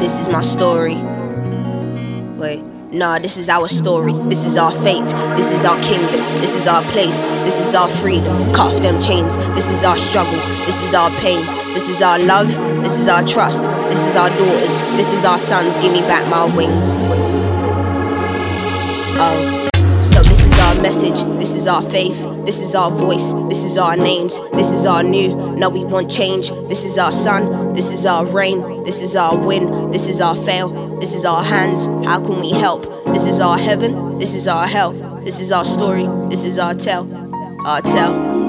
This is my story. Wait. Nah, this is our story, this is our fate, this is our kingdom, this is our place, this is our freedom. Cut off them chains, this is our struggle, this is our pain, this is our love, this is our trust, this is our daughters, this is our sons, give me back my wings. Oh. So this is our message, this is our faith, this is our voice, this is our names, this is our new. Now we want change, this is our sun, this is our rain, this is our win, this is our fail, this is our hands, how can we help? This is our heaven, this is our hell, this is our story, this is our tell, our tell.